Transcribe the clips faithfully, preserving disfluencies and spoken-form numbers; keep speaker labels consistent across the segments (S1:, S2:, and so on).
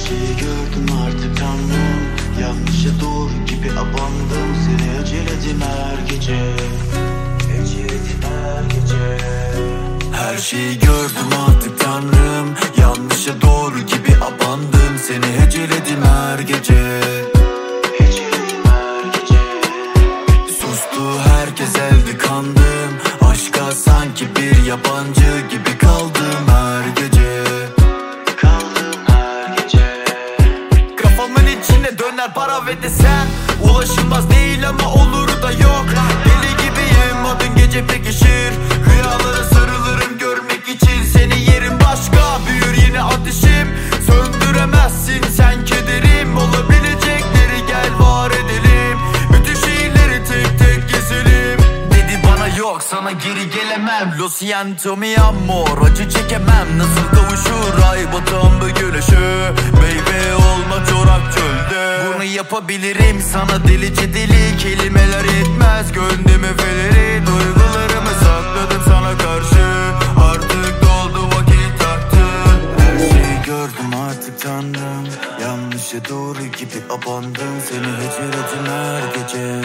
S1: şeyi gördüm artık tanrım. Yanlışa doğru gibi abandım. Seni heceledim her gece. Heceledim her gece. Her şeyi gördüm artık tanrım. Yanlışa doğru gibi abandım. Seni heceledim her gece. Heceledim her gece. Sustu herkes, elde kandım. Aşka sanki bir yabancı gibi kaldım her gece. Kaldım her gece. Kafamın içine döner para ve de sen. Ulaşılmaz değil ama oluru da yok. Deli gibiyim, adın gece pekişir. Rüyalara sarılırım görmek için. Seni yerim başka, büyür yine ateşim. Söndüremezsin sen kederim. Olabilecekleri gel var edelim. Bütün şehirleri tek tek gezelim. Dedi bana yok sana geri gelemem. Lo siento mi amor, acı çekemem. Nasıl kavuşur ay batan bu güneşe. Baby olma çorak çölde. Bunu yapabilirim sana delice deli. Kelimeler yetmez gönlüm efeleri. Duygularımı sakladım sana karşı. Artık doldu vakit taktı. Her şeyi gördüm artık tanrım. Yanlışa doğru gibi abandım. Seni heceledim her gece.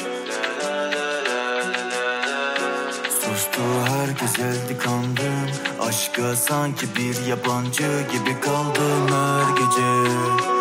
S1: Sustu herkes, elde kandım. Aşka sanki bir yabancı gibi kaldım her gece.